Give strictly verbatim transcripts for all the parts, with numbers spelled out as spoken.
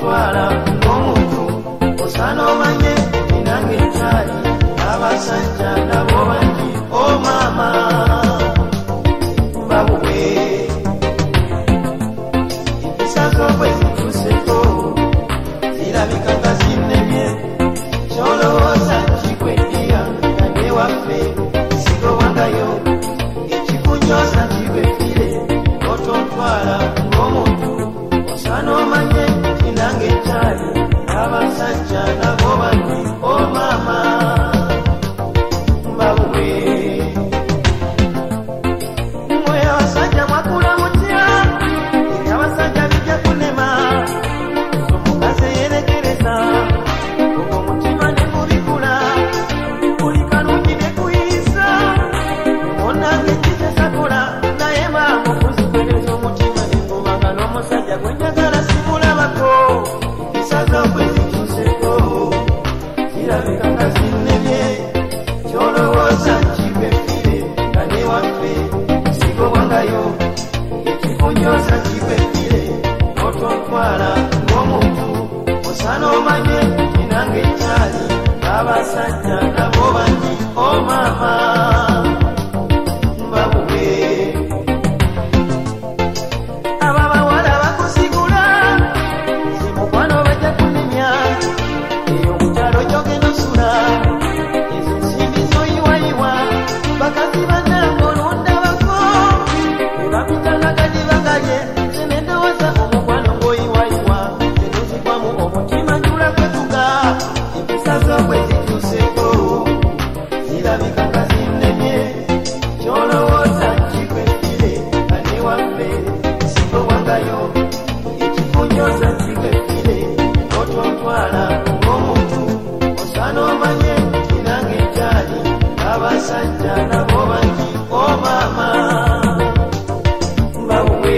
otontwala ng'omuntu osana omanye nange kyali abasajja nabo bangi o maama babuwe empisa z'obwe zikyuseko zirabika nga zinnemye kyolowooza kikweddiya nane waffe sigowangayo ekikunyoza kiwefire otontwala ng'omuntu osana omanye nange kyali abasajja nabo bangi o maama babuwe mwe abasajja mwakula mutya abasajja bijja kunema omukazi yerekereza omutima ne mubikula buli kalungi ne kuyisa onange kitesakola naye maama okuzikwereza omutima ne ngobanga n'omusajja gwenjagala simulabako empisa z'obwe zikyuseko zirabika nga zinnemye kyolowooza kikwefire nga ne waffe sigowangayo ekikunyoza kikwefire otontwala ng'omuntu osana omanye nange kyali abasajja nabo bangi o maama babuwe ababawala bakusigula zimukwano bajja kunemya eyo mukyalo gyogenda osula ezo nsimbi zoyiwayiwa bakazi bannange olundabako ebapitanga gadibagalye zenendowooza omukwano ng'oyiwayiwa zenozigwamu omutima njula kwetuga empisa z'obwe zikyuseko zirabika nga zinnemye kyolowooza kikwefire nga ne waffe sigowangayo ekikunyoza kikwefire otontwala ng'omuntu osana omanye nange kyali abasajja nabo bangi o maama babuwe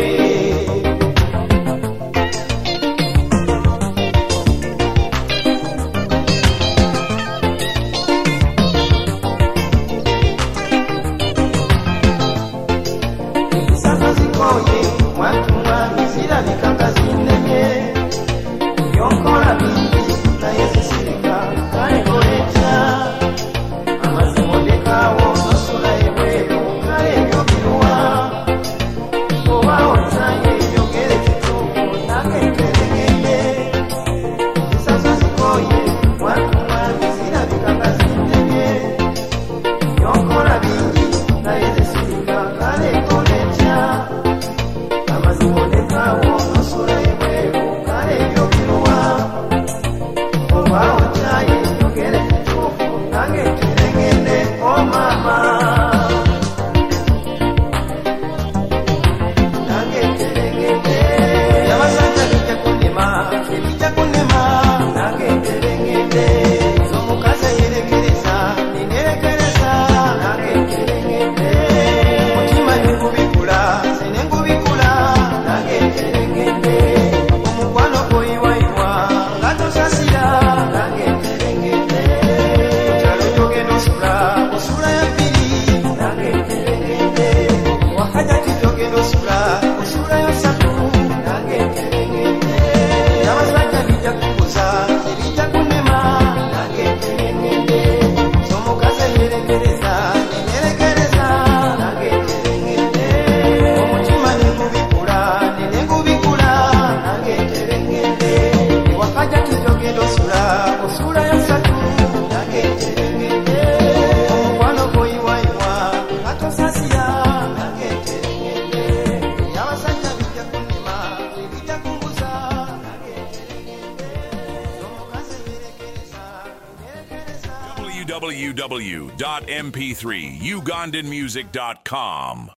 empisa zikoye mwatumwa zirabika nga zinnemye yonkola bingi naye zisirika kale koletya amazimo ndekaawo nosula ebweru kale ebyobiruwa oba otaye ebyogere kituufu nange nteregende empisa zikoye mwatumwa zirabika nga zinnemye yonkola bingi naye zisirika kale koletya amazimo ndekaawo nosula ebweru kale ebyobiruwa oba otaye ebyogere kituufu nange nteregende o maama nange nteregende abasajja bijja kunema ebijja kunema nange nteregende z'omukazi yerekereza nenerekereza nange nteregende omutima negubikula senengubikula nange nteregende omukwano gwoyiwayiwa nga tosasira nange nteregende mukyalo gyogenda osula osula ya bbiri nange nteregende wakajati gyogenda osula osula ya ssatu nange nteregende abasajja bijja kubuza ebijja kunema nange nteregende z'omukazi yerekereza nenerekereza nange nteregende omutima negubikula nenengubikula nange nteregende wakajati gyogenda osula osula ya ssatu nange nteregende omukwano gwoyiwayiwa nga tosasira nange nteregende abasajja bijja kunema ebijja kumbuza nange nteregende omukazi yerekereza nenerekereza w w w dot m p three ugandan music dot com